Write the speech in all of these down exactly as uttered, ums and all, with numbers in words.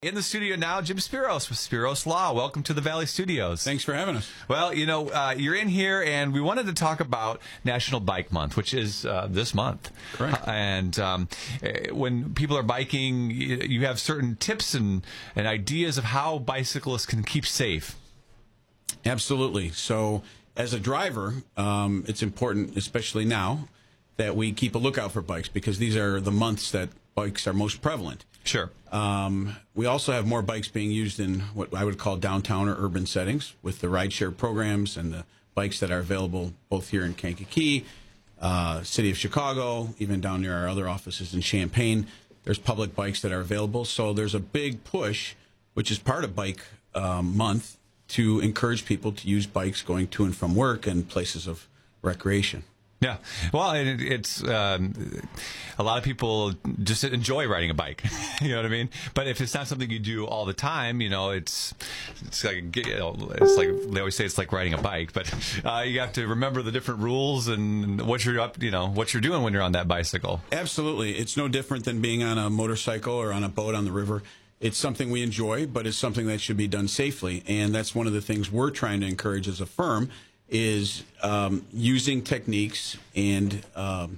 In the studio now, Jim Spiros with Spiros Law. Welcome to the Valley Studios. Thanks for having us. Well, you know, uh, you're in here, and we wanted to talk about National Bike Month, which is uh, this month. Correct. Uh, and um, eh, when people are biking, you, you have certain tips and, and ideas of how bicyclists can keep safe. Absolutely. So, as a driver, um, it's important, especially now, that we keep a lookout for bikes because these are the months that bikes are most prevalent. Sure. Um, we also have more bikes being used in what I would call downtown or urban settings with the rideshare programs and the bikes that are available both here in Kankakee, uh, city of Chicago, even down near our other offices in Champaign. There's public bikes that are available. So there's a big push, which is part of Bike um, Month, to encourage people to use bikes going to and from work and places of recreation. Yeah, well, it, it's um, a lot of people just enjoy riding a bike. You know what I mean? But if it's not something you do all the time, you know, it's it's like you know, it's like they always say it's like riding a bike. But uh, you have to remember the different rules and what you're up, you know, what you're doing when you're on that bicycle. Absolutely, it's no different than being on a motorcycle or on a boat on the river. It's something we enjoy, but it's something that should be done safely, and that's one of the things we're trying to encourage as a firm. Is um, using techniques and um,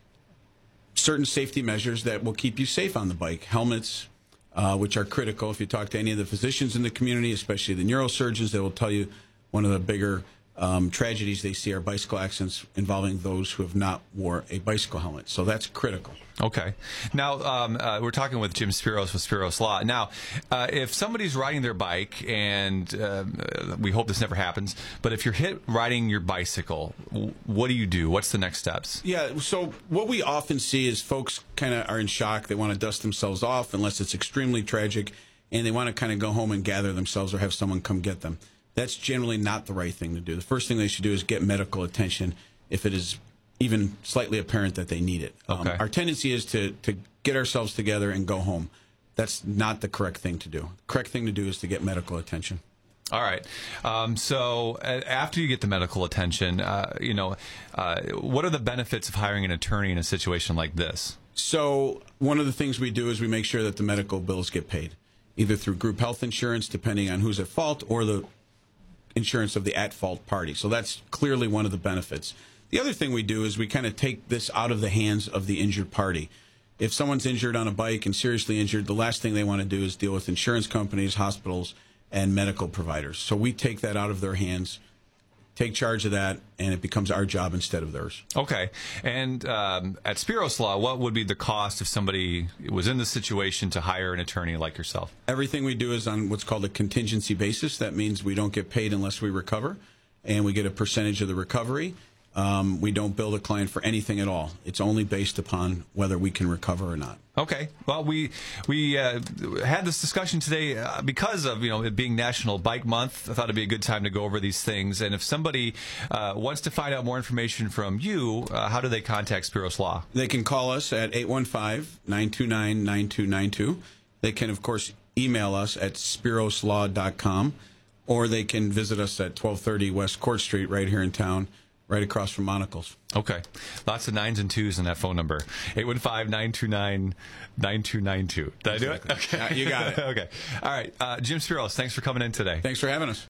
certain safety measures that will keep you safe on the bike. Helmets, uh, which are critical. If you talk to any of the physicians in the community, especially the neurosurgeons, they will tell you one of the bigger um, tragedies they see are bicycle accidents involving those who have not wore a bicycle helmet. So that's critical. Okay. Now, um, uh, we're talking with Jim Spiros with Spiros Law. Now, uh, if somebody's riding their bike, and uh, we hope this never happens, but if you're hit riding your bicycle, what do you do? What's the next steps? Yeah, so what we often see is folks kind of are in shock. They want to dust themselves off unless it's extremely tragic, and they want to kind of go home and gather themselves or have someone come get them. That's generally not the right thing to do. The first thing they should do is get medical attention if it is even slightly apparent that they need it. Okay. Um, our tendency is to, to get ourselves together and go home. That's not the correct thing to do. The correct thing to do is to get medical attention. All right. Um, so uh, after you get the medical attention, uh, you know, uh, what are the benefits of hiring an attorney in a situation like this? So one of the things we do is we make sure that the medical bills get paid, either through group health insurance, depending on who's at fault, or the insurance of the at-fault party. So that's clearly one of the benefits. The other thing we do is we kind of take this out of the hands of the injured party. If someone's injured on a bike and seriously injured, the last thing they want to do is deal with insurance companies, hospitals, and medical providers. So we take that out of their hands, take charge of that, and it becomes our job instead of theirs. Okay. And um, at Spiros Law, what would be the cost if somebody was in this situation to hire an attorney like yourself? Everything we do is on what's called a contingency basis. That means we don't get paid unless we recover, and we get a percentage of the recovery. Um, we don't bill the client for anything at all. It's only based upon whether we can recover or not. Okay. Well, we we uh, had this discussion today uh, because of you know it being National Bike Month. I thought it'd be a good time to go over these things. And if somebody uh, wants to find out more information from you, uh, how do they contact Spiros Law? They can call us at eight one five, nine two nine, nine two nine two. They can, of course, email us at spiros law dot com, or they can visit us at twelve thirty West Court Street right here in town, right across from Monocle's. Okay. Lots of nines and twos in that phone number. eight one five, nine two nine, nine two nine two. Did I do it? Okay. Uh, you got it. Okay. All right. Uh, Jim Spiros, thanks for coming in today. Thanks for having us.